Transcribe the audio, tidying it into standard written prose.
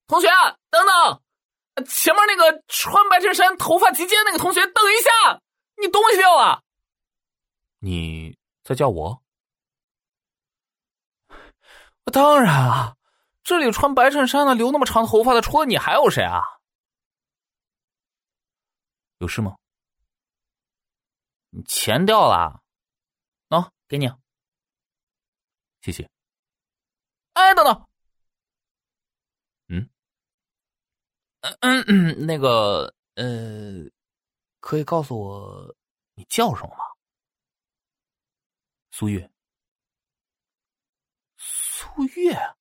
同学，等等，前面那个穿白衬衫、头发及肩那个同学，等一下，你东西掉了。 你在叫我？ 当然啊，这里穿白衬衫的、留那么长头发的，除了你还有谁啊？ 有事吗？ 你钱掉了，给你。 谢谢。 哎，等等。 那个可以告诉我你叫什么吗？苏月。 苏月。